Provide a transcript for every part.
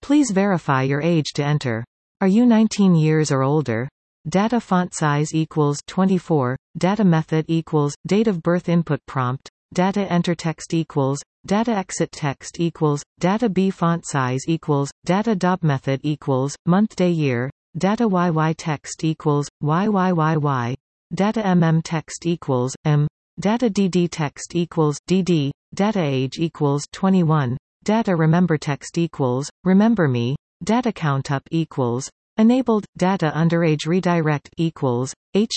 Please verify your age to enter. Are you 19 years or older? Data font size equals 24. Data method equals date of birth input prompt. Data enter text equals data exit text equals data b font size equals data dob method equals month day year. Data YY text equals YYYY. Data text equals Data DD text equals DD. Data age equals 21. Data remember text equals remember me. Data count up equals enabled. Data underage redirect equals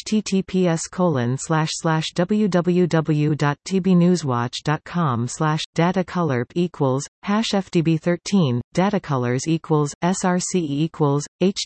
https://www.tbnewswatch.com data colorp equals #FDB13 data colors equals srce equals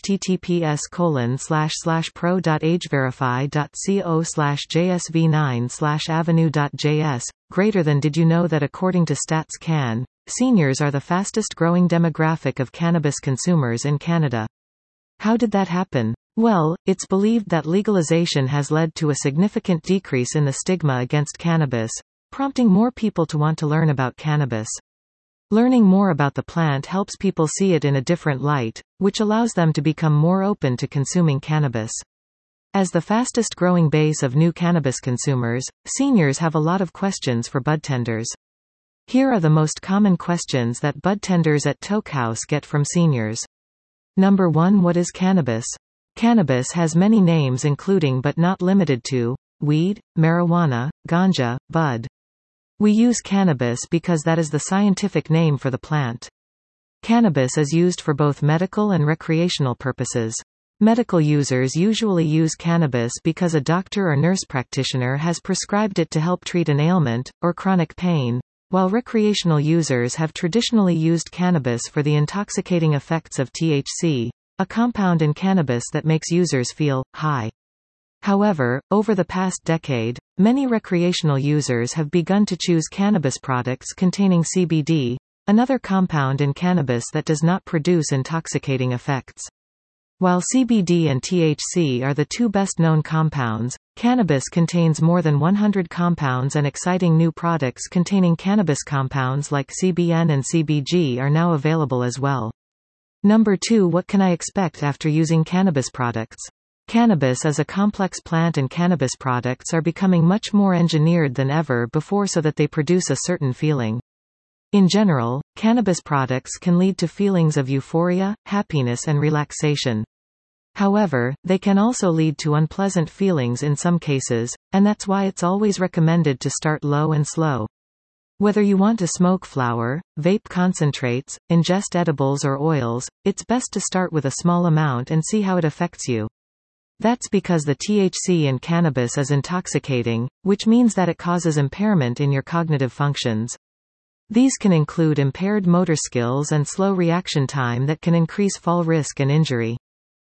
https://pro.ageverify.co/jsv9/avenue.js greater than. Did you know that according to StatsCan, seniors are the fastest growing demographic of cannabis consumers in Canada? How did that happen? Well, it's believed that legalization has led to a significant decrease in the stigma against cannabis, prompting more people to want to learn about cannabis. Learning more about the plant helps people see it in a different light, which allows them to become more open to consuming cannabis. As the fastest growing base of new cannabis consumers, seniors have a lot of questions for budtenders. Here are the most common questions that budtenders at Toke House get from seniors. Number 1. What is cannabis? Cannabis has many names including but not limited to weed, marijuana, ganja, bud. We use cannabis because that is the scientific name for the plant. Cannabis is used for both medical and recreational purposes. Medical users usually use cannabis because a doctor or nurse practitioner has prescribed it to help treat an ailment, or chronic pain, while recreational users have traditionally used cannabis for the intoxicating effects of THC, a compound in cannabis that makes users feel high. However, over the past decade, many recreational users have begun to choose cannabis products containing CBD, another compound in cannabis that does not produce intoxicating effects. While CBD and THC are the two best-known compounds, cannabis contains more than 100 compounds, and exciting new products containing cannabis compounds like CBN and CBG are now available as well. Number 2. What can I expect after using cannabis products? Cannabis is a complex plant and cannabis products are becoming much more engineered than ever before so that they produce a certain feeling. In general, cannabis products can lead to feelings of euphoria, happiness and relaxation. However, they can also lead to unpleasant feelings in some cases, and that's why it's always recommended to start low and slow. Whether you want to smoke flower, vape concentrates, ingest edibles or oils, it's best to start with a small amount and see how it affects you. That's because the THC in cannabis is intoxicating, which means that it causes impairment in your cognitive functions. These can include impaired motor skills and slow reaction time that can increase fall risk and injury.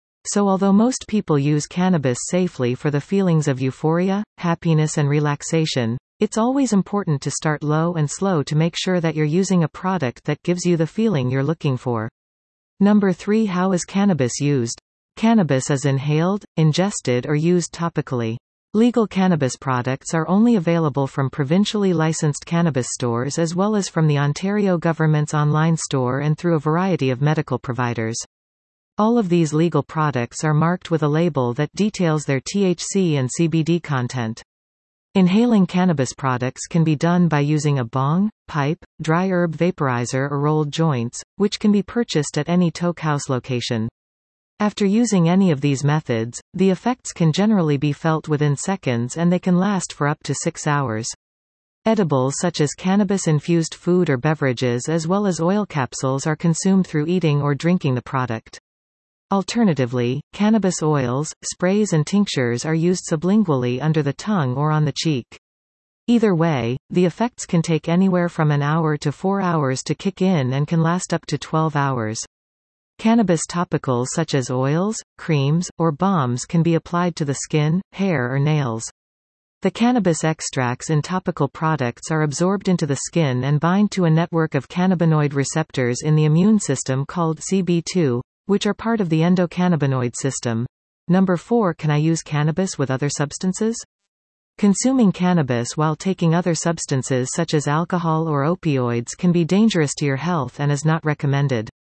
So although most people use cannabis safely for the feelings of euphoria, happiness and relaxation, it's always important to start low and slow to make sure that you're using a product that gives you the feeling you're looking for. Number 3. How is cannabis used? Cannabis is inhaled, ingested or used topically. Legal cannabis products are only available from provincially licensed cannabis stores as well as from the Ontario government's online store and through a variety of medical providers. All of these legal products are marked with a label that details their THC and CBD content. Inhaling cannabis products can be done by using a bong, pipe, dry herb vaporizer or rolled joints, which can be purchased at any Toke House location. After using any of these methods, the effects can generally be felt within seconds and they can last for up to 6 hours. Edibles such as cannabis-infused food or beverages as well as oil capsules are consumed through eating or drinking the product. Alternatively, cannabis oils, sprays and tinctures are used sublingually under the tongue or on the cheek. Either way, the effects can take anywhere from an hour to 4 hours to kick in and can last up to 12 hours. Cannabis topicals such as oils, creams, or balms can be applied to the skin, hair or nails. The cannabis extracts in topical products are absorbed into the skin and bind to a network of cannabinoid receptors in the immune system called CB2, which are part of the endocannabinoid system. Number 4. Can I use cannabis with other substances? Consuming cannabis while taking other substances such as alcohol or opioids can be dangerous to your health and is not recommended.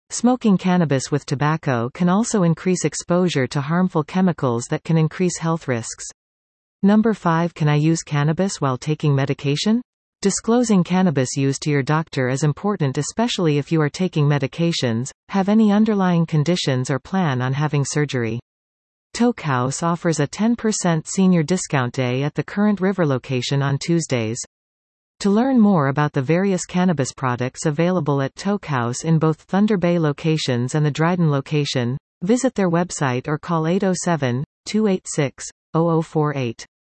Smoking cannabis with tobacco can also increase exposure to harmful chemicals that can increase health risks. Number 5. Can I use cannabis while taking medication? Disclosing cannabis use to your doctor is important, especially if you are taking medications, have any underlying conditions, or plan on having surgery. Toke House offers a 10% senior discount day at the Current River location on Tuesdays. To learn more about the various cannabis products available at Toke House in both Thunder Bay locations and the Dryden location, visit their website or call 807-286-0048.